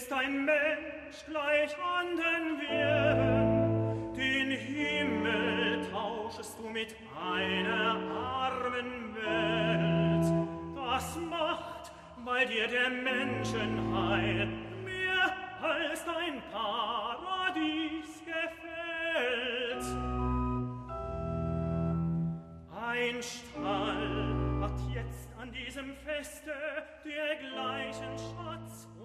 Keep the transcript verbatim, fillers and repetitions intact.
ist ein Mensch gleich anderen Wirren, den Himmel tauschest du mit einer armen Welt. Das macht, weil dir der Menschenheil mehr als dein Paradies gefällt. Ein Stall hat jetzt an diesem Feste dergleichen Schatz